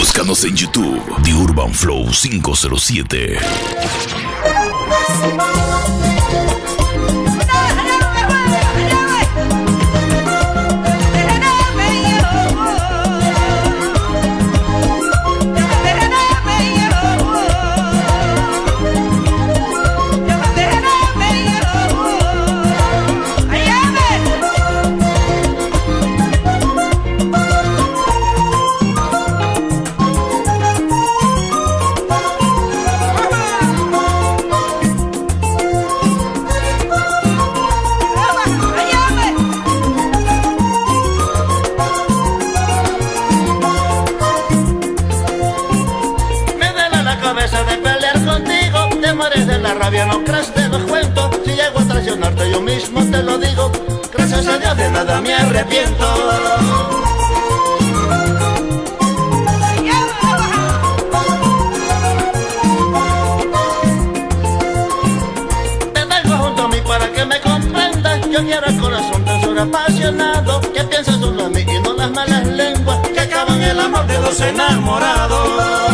Búscanos en YouTube, The Urban Flow 507. No creas, te lo cuento. Si llego a traicionarte yo mismo te lo digo. Gracias a Dios de nada me arrepiento. Ven algo junto a mí para que me comprendas. Yo quiero el corazón tan solo apasionado, que piensa solo en mí y no las malas lenguas que acaban el amor de dos enamorados.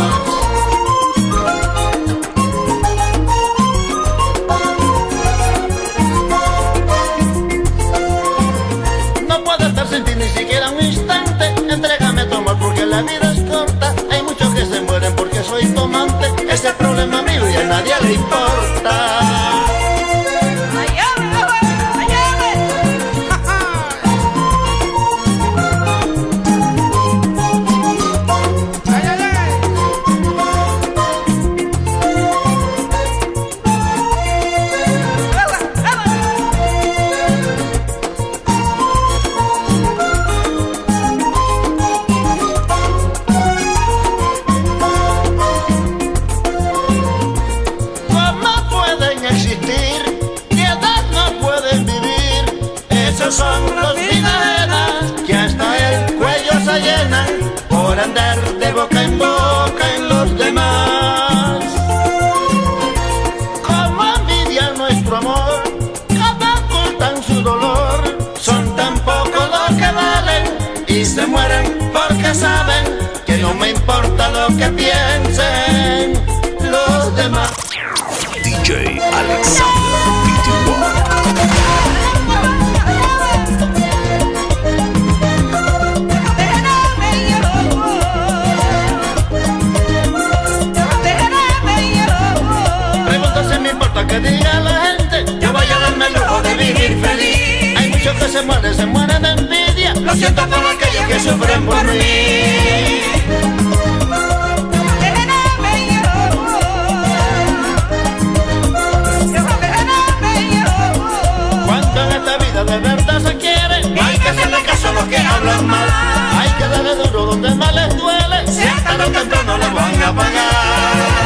Ni siquiera un instante, entrégame tu amor porque la vida es corta. Hay muchos que se mueren porque soy tu amante. Ese problema mío y a nadie le importa. Son los vidas que hasta el cuello se llenan por andar de boca en boca en los demás. Como envidian nuestro amor, cada ocultan su dolor. Son tan pocos los que valen y se mueren porque saben que no me importa lo que piensen los demás. DJ Alexander BT1. Que diga la gente, yo voy a darme el lujo de vivir feliz. Hay muchos que se mueren de envidia. Lo siento por aquellos que sufren por mí. Cuando en esta vida de verdad se quiere, no hay que hacerle caso a los que hablan mal. Hay que darle duro donde más les duele. Si hasta lo temprano les van a pagar.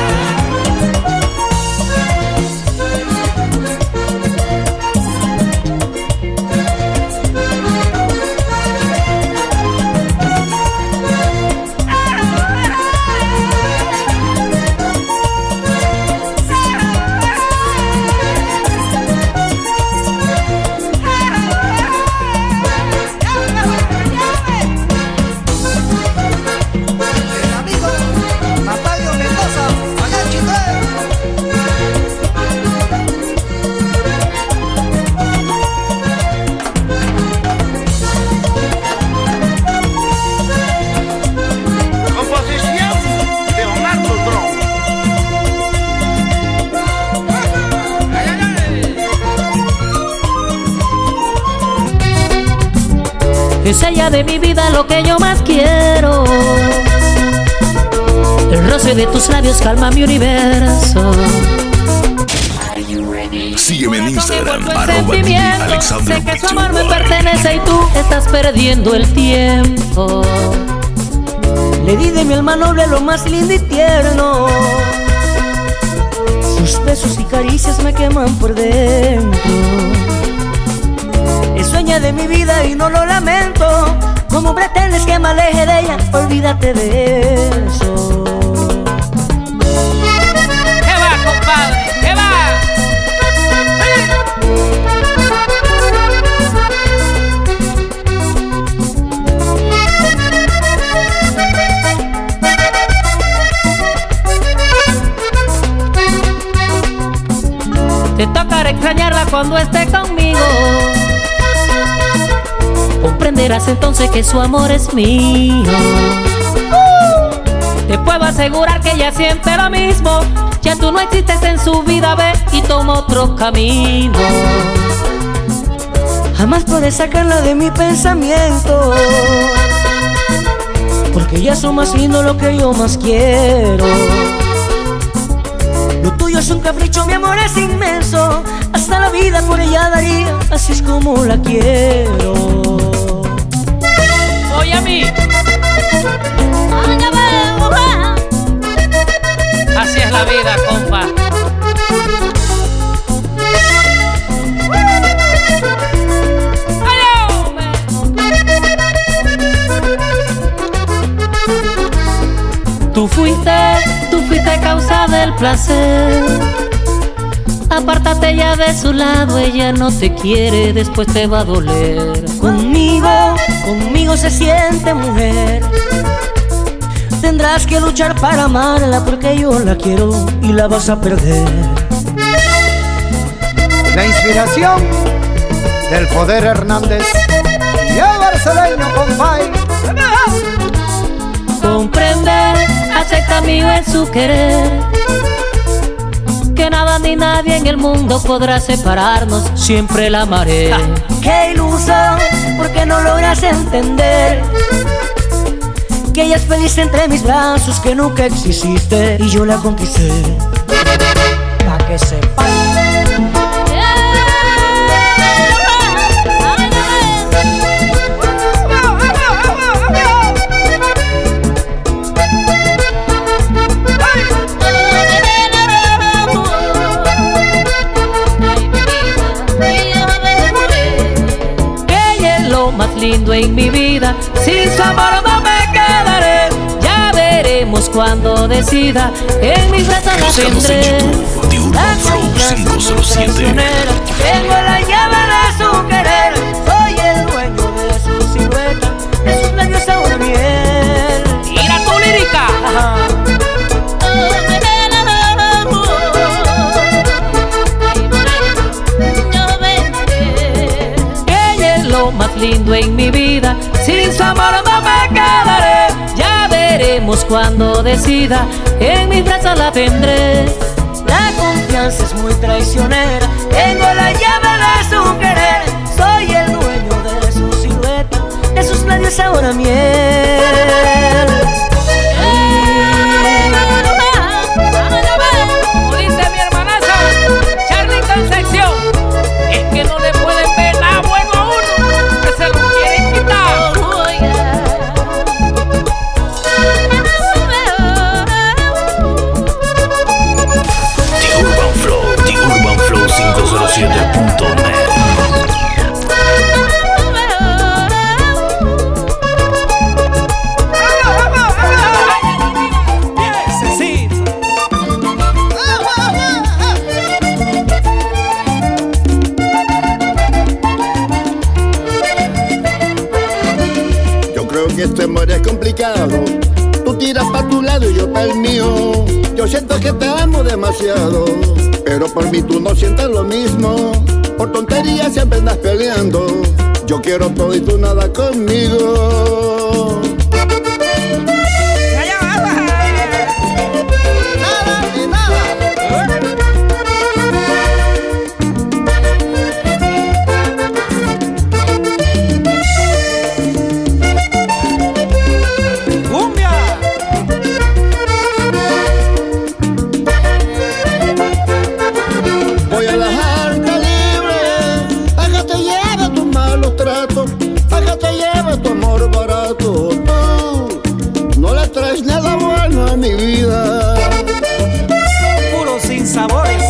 Es ella de mi vida lo que yo más quiero. El roce de tus labios calma mi universo. Sígueme en Instagram, @DJ_Alexander. Sé que su amor me pertenece y tú estás perdiendo el tiempo. Le di de mi alma noble lo más lindo y tierno. Sus besos y caricias me queman por dentro. Es dueña de mi vida y no lo lamento. ¿Cómo pretendes que me aleje de ella? Olvídate de eso. ¿Qué va, compadre? ¿Qué va? cuando esté conmigo. Comprenderás entonces que su amor es mío. Te puedo asegurar que ella siente lo mismo. Ya tú no existes en su vida, ve y toma otro camino. Jamás podré sacarla de mi pensamiento, porque ella es lo más lindo, lo que yo más quiero. Lo tuyo es un capricho, mi amor es inmenso. Hasta la vida por ella daría, así es como la quiero. Oye a mí. Así es la vida, compa. Tú fuiste causa del placer. Apártate ya de su lado, ella no te quiere, después te va a doler. Conmigo se siente mujer. Tendrás que luchar para amarla, porque yo la quiero y la vas a perder. La inspiración del Poder Hernández y el barcelona, compay. Comprende, acepta mi en su querer, que nada ni nadie en el mundo podrá separarnos, siempre la amaré. Qué ilusión, porque no logras entender que ella es feliz entre mis brazos, que nunca exististe y yo la conquisté. Pa' que sepas. Más lindo en mi vida, sin su amor no me quedaré. Ya veremos cuando decida, en mis brazos la tendré. The Urban Flow 507. Tengo la llave de su querer, soy el dueño de su silueta, de sus labios sabor a miel. Mira tu lírica. Más lindo en mi vida, sin su amor no me quedaré. Ya veremos cuando decida, en mis brazos la tendré. La confianza es muy traicionera, tengo la llave de su querer, soy el dueño de su silueta, de sus labios sabor a miel. Como dice mi hermanaza Charly Concepción, es que no le pueden ver nada bueno a uno, que se lo quieren quitar. The Urban Flow 507.net. Que este amor es complicado, tú tiras pa' tu lado y yo pa' el mío. Yo siento que te amo demasiado, pero por mí tú no sientes lo mismo. Por tonterías siempre andas peleando, yo quiero todo y tú nada conmigo. Mi vida puro sin sabores.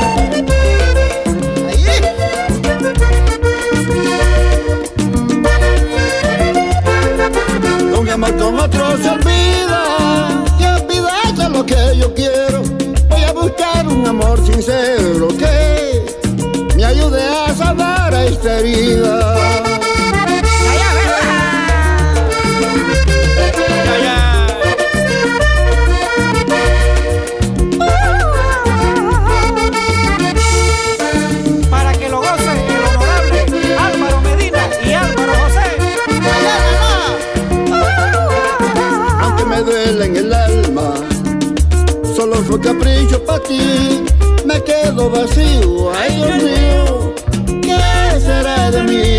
Un amor con otro se olvida, y olvidarse lo que yo quiero. Voy a buscar un amor sincero que me ayude a sanar a esta herida. Para que lo por capricho pa' ti me quedo vacío. Ay, Dios mío, ¿qué será de mí?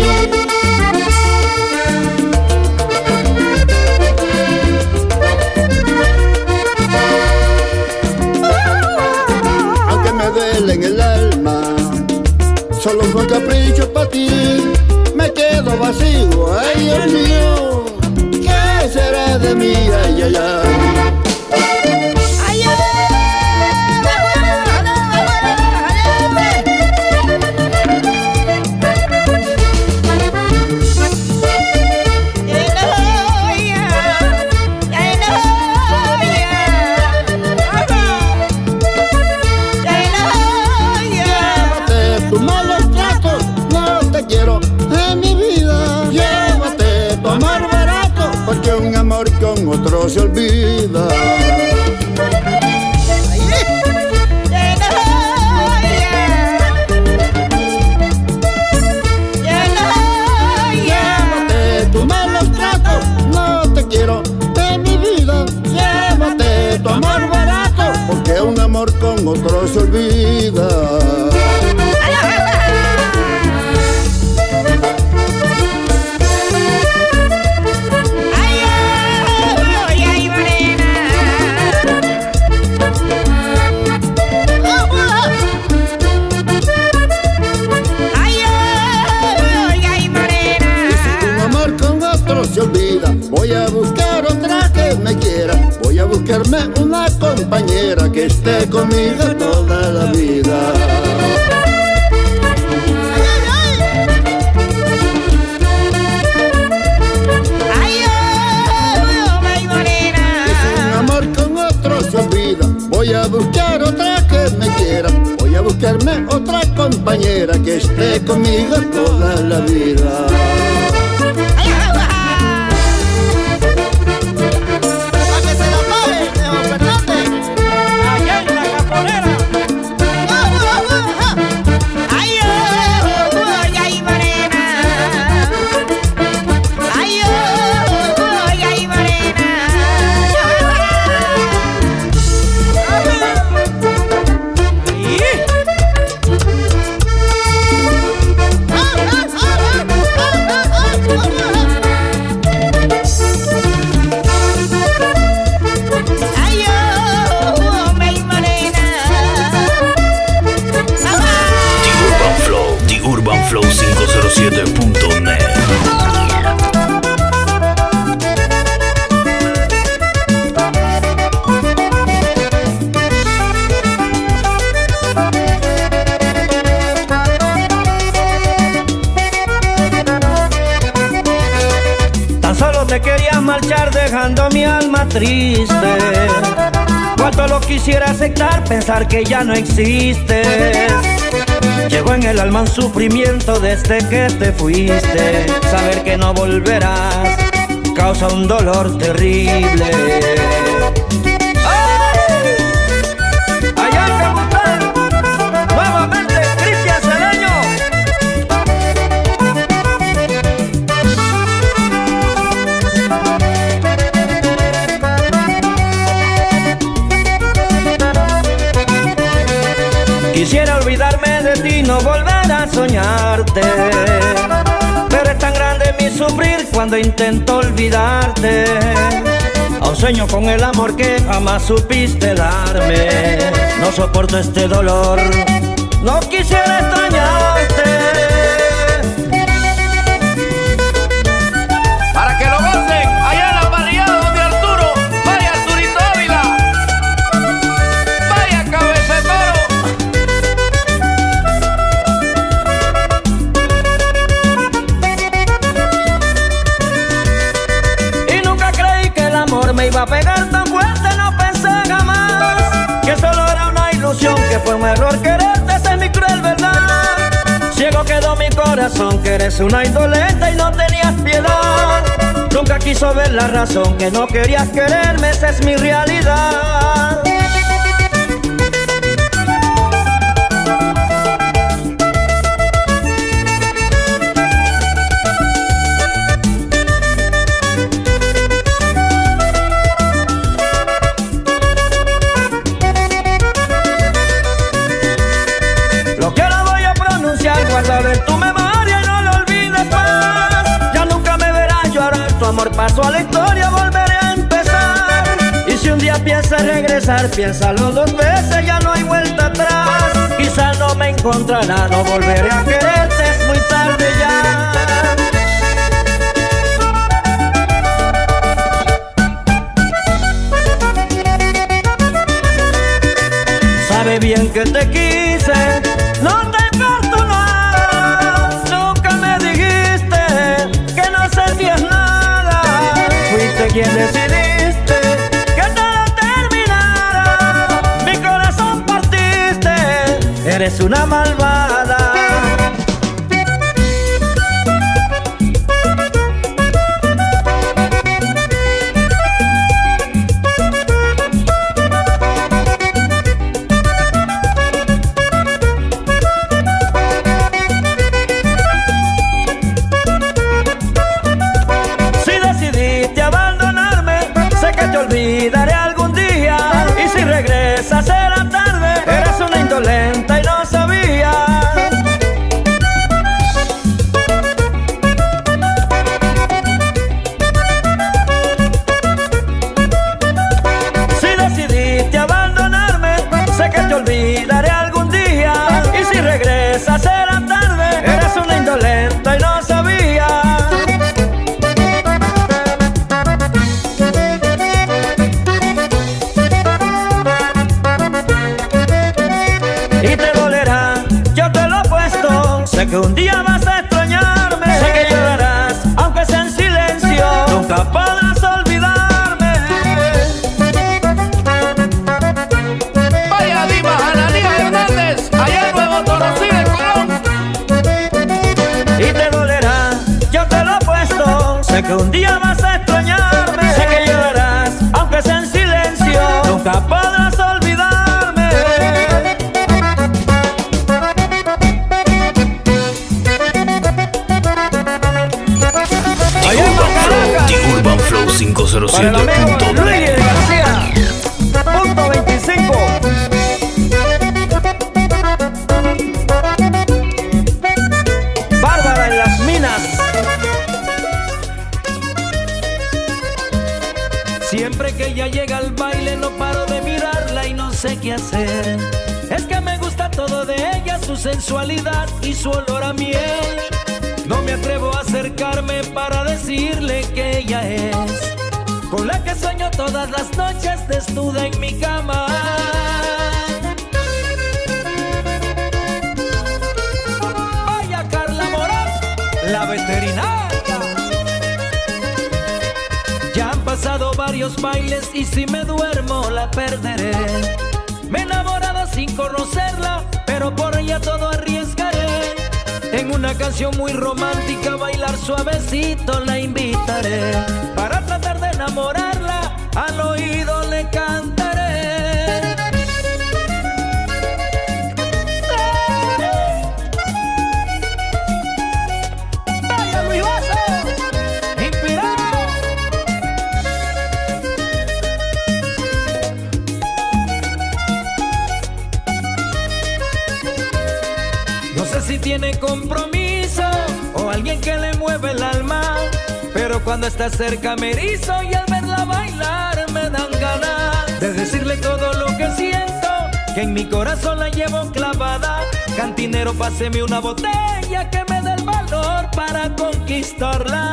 Aunque me duele en el alma, solo por capricho pa' ti me quedo vacío. Ay, Dios mío, ¿qué será de mí? Ay, ay, ay. Con otro se olvida. Llévate tus malos tratos, no te quiero de mi vida. Llévate tu amor barato, porque un amor con otro se olvida. Voy a buscar otra que me quiera, voy a buscarme una compañera que esté conmigo toda la vida. Y si un amor con otro se olvida, voy a buscar otra que me quiera, voy a buscarme otra compañera que esté conmigo toda la vida. Flow507.net. Tan solo te querías marchar dejando mi alma triste. Cuánto lo quisiera aceptar, pensar que ya no existes. Llegó en el alma un sufrimiento desde que te fuiste. Saber que no volverás causa un dolor terrible. ¡Ay! Allá en Cabután, nuevamente Cristian Cedeño. Quisiera olvidarme de ti, no volver a soñarte, pero es tan grande mi sufrir cuando intento olvidarte. Aún sueño con el amor que jamás supiste darme. No soporto este dolor, no quisiera extrañarte. Para que lo gocen allá en la barriada donde Arturo, vaya Arturito Ávila, vaya Cabeza de Toro. Me iba a pegar tan fuerte, no pensé jamás que solo era una ilusión, que fue un error quererte, esa es mi cruel verdad. Ciego quedó mi corazón, que eres una indolente y no tenías piedad. Nunca quiso ver la razón, que no querías quererme, esa es mi realidad. pienses regresar, piénsalo 2 veces, ya no hay vuelta atrás. Quizás no me encontrará, no volveré a quererte, es muy tarde ya. Sabe bien que te quise, no te importó nada. Nunca me dijiste que no sentías nada. Fuiste quien decidiste que todo terminara. Mi corazón partiste, eres una malvada. Olvidaré algún día, y si regresas será tarde. Eres una indolente y no sabía. Si decidiste abandonarme, sé que te olvidaré algún día, y si regresas será tarde. Eres una indolente y no sabía. Sé que un día vas a extrañarme, sé que llorarás, aunque sea en silencio, nunca podrás olvidarme. Vaya diva, Ananías Hernández, allá en Nuevo Torosí de Colón. Y te dolerá, yo te lo apuesto, sé que un día vas a extrañarme, sé que llorarás, aunque sea en silencio, nunca podrás olvidarme. Urban Flow 507.net. Punto 25. Bárbara en las minas. Siempre que ella llega al baile no paro de mirarla y no sé qué hacer. Es que me gusta todo de ella, su sensualidad y su olor a miel. No me atrevo a acercarme para decirle que ella es con la que sueño todas las noches desnuda en mi cama. Vaya Carla Morán, la veterinaria. Ya han pasado varios bailes y si me duermo la perderé. Me he enamorado sin conocerla, pero por ella todo arriesgaré. En una canción muy romántica, bailar suavecito la invitaré. Para tratar de enamorarla, al oído le cantaré. ¡Vaya Luis Vaso! ¡Inspirado! No sé si tiene compromiso o alguien que le mueve el alma, pero cuando está cerca me erizo y al verla bailar me dan ganas de decirle todo lo que siento, que en mi corazón la llevo clavada. Cantinero, páseme una botella que me dé el valor para conquistarla.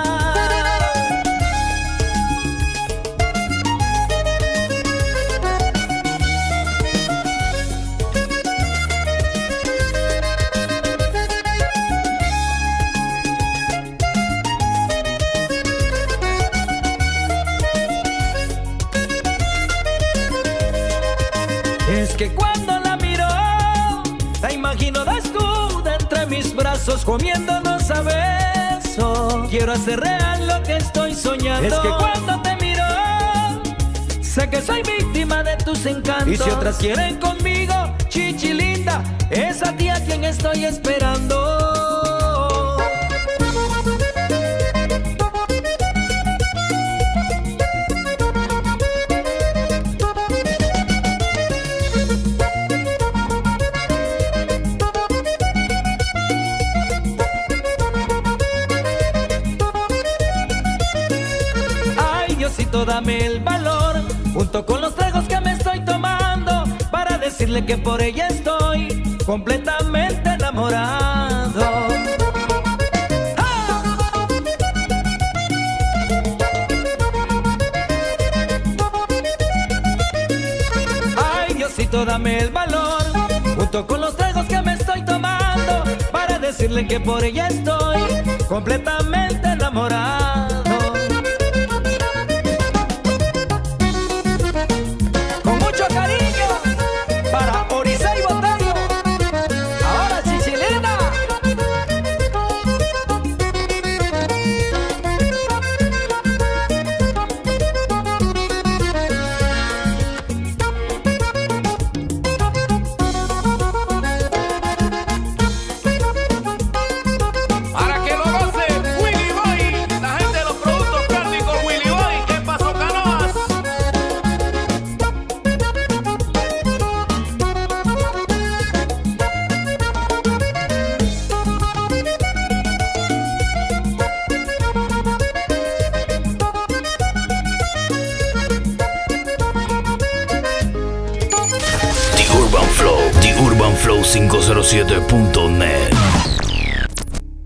Es que cuando la miro, la imagino desnuda entre mis brazos, comiéndonos a besos. Quiero hacer real lo que estoy soñando. Es que cuando te miro, sé que soy víctima de tus encantos. Y si otras quieren conmigo, chichi linda, es a ti a quien estoy esperando. Dame el valor, junto con los tragos que me decirle que por ella estoy completamente enamorado. Ay, Diosito, dame el valor, junto con los tragos que me estoy tomando, para decirle que por ella estoy completamente enamorado. Con mucho cariño para Orisay Botello, ahora Chichilena. Para que lo goce Willy Boy, la gente de los productos cárnicos Willy Boy. ¿Qué pasó, Canoas? The Urban Flow 507.net.